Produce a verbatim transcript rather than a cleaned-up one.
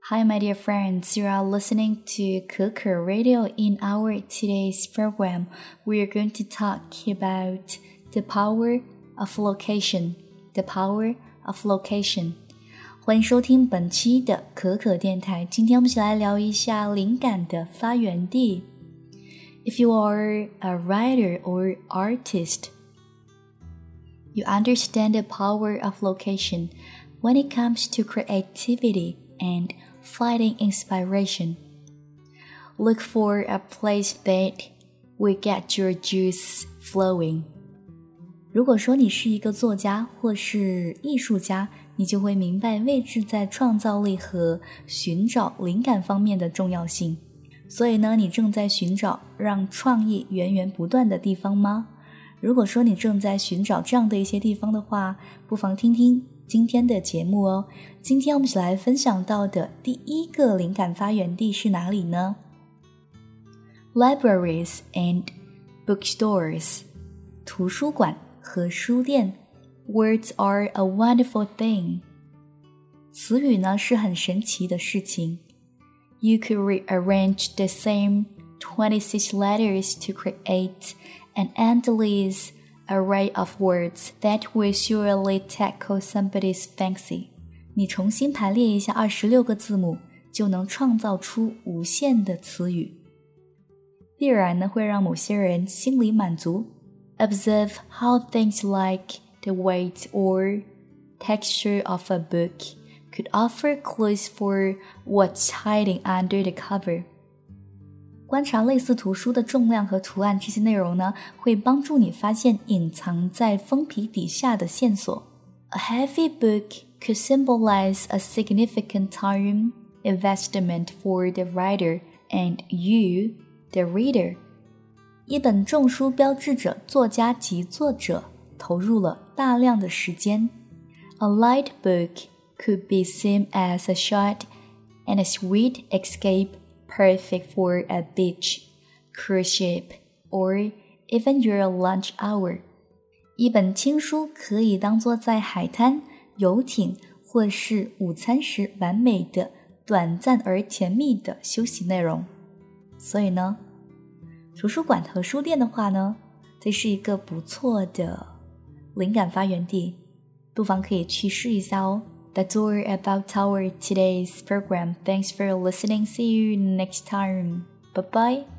Hi, my dear friends. You are listening to Keke Radio. In our today's program, we are going to talk about the power of location. The power of location. 欢迎收听本期的可可电台。今天我们一起来聊一下灵感的发源地。If you are a writer or artist, you understand the power of location when it comes to creativity and finding inspiration. Look for a place that will get your juice flowing. 如果说你是一个作家或是艺术家，你就会明白位置在创造力和寻找灵感方面的重要性。所以呢，你正在寻找让创意源源不断的地方吗？如果说你正在寻找这样的一些地方的话，不妨听听今天的节目哦。今天我们一起来分享到的第一个灵感发源地是哪里呢？ Libraries and bookstores， 图书馆和书店。 Words are a wonderful thing， 词语呢是很神奇的事情。 You could rearrange the same twenty-six letters to create an endless array of words that will surely tackle somebody's fancy. 你重新排列一下二十六个字母，就能创造出无限的词语，必然呢会让某些人心里满足。 Observe how things like the weight or texture of a book could offer clues for what's hiding under the cover. 观察类似图书的重量和图案，这些内容呢，会帮助你发现隐藏在封皮底下的线索。 A heavy book could symbolize a significant time investment for the writer and you, the reader. 一本重书标志着作家及作者投入了大量的时间。 A light book could be seen as a short and a sweet escape,Perfect for a beach, cruise ship, or even your lunch hour. 一本轻书可以当作在海滩、游艇或是午餐时完美的、短暂而甜蜜的休息内容。所以呢，图书馆和书店的话呢，这是一个不错的灵感发源地，不妨可以去试一下哦。That's all about our today's program. Thanks for listening. See you next time. Bye-bye.